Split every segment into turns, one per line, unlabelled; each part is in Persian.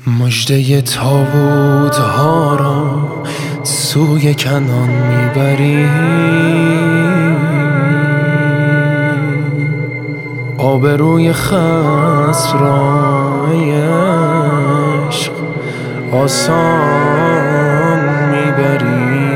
مژده تابوت ها را سوی کنعان میبری، آبروی خصم را ای عشق آسان میبری.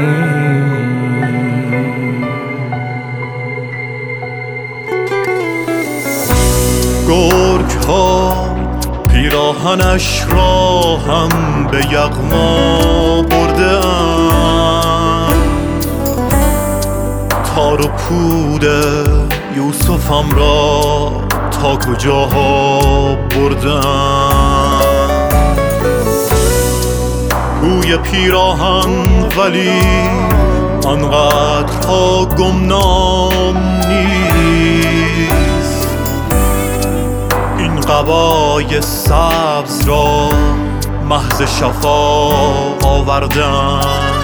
گرگ ها پیراهنش را هم به یغما برده اند، تار و پود یوسفم را تا کجاها برده اند. بوی پیراهن ولی آنقدرها گمنام نیست، این قبای سبز را محض شفا آوردن.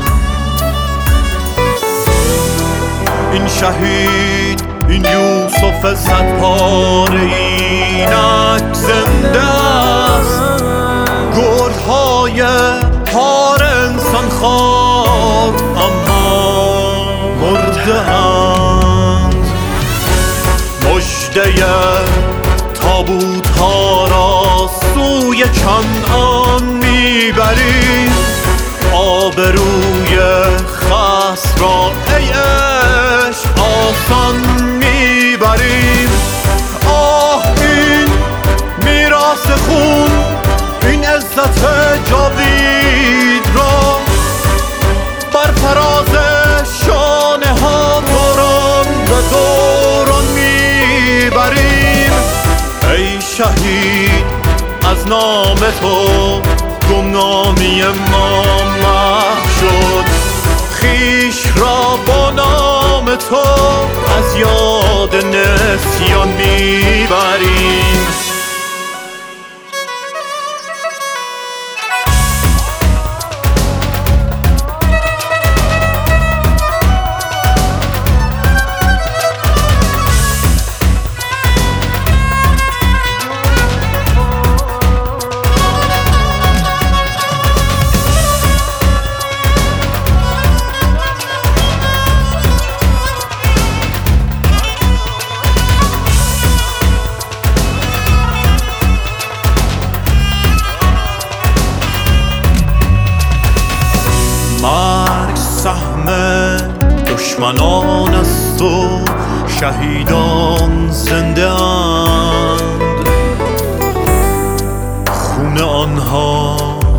این شهید، این یوسف صد پاره اینک زنده است، گرگ‌های پار انسان خوار اما مرده اند. مژده تابوت ها را سوی کنعان میبری، آبروی خصم را ای عشق آسان میبری. آه این میراث خون، این عزت جاوید را بر فراز شانه ها دوران به دوران میبریم. ای شهید از نام تو گمنامی ما محو شد، خویش را با نام تو از یاد نسیان میبریم. مرگ سهم دشمنان است و شهیدان زنده اند، خون آنها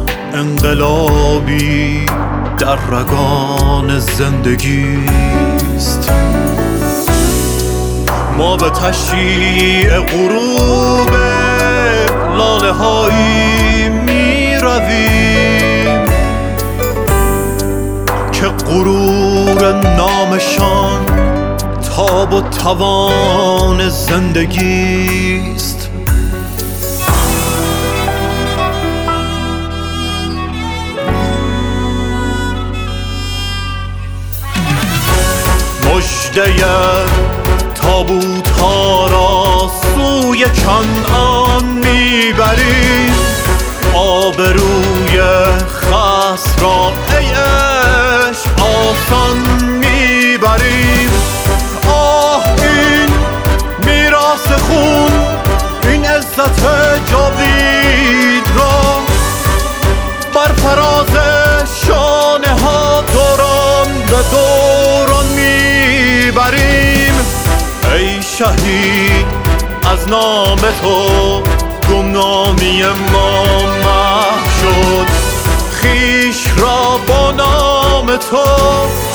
انقلابی در رگان زندگی است. ما به تشییع غروب لاله هایی می رویم که غرور نامشان تاب و توان زندگی است. مژده تابوت ها را سوی کنعان میبری، آبروی خصم را ای عشق آسان میبریم. آه این میراث خون، این عزت جاوید را بر فراز شانه ها دوران به دوران میبریم. ای شهید از نام تو گمنامی ما محو شد، خویش را با نام تو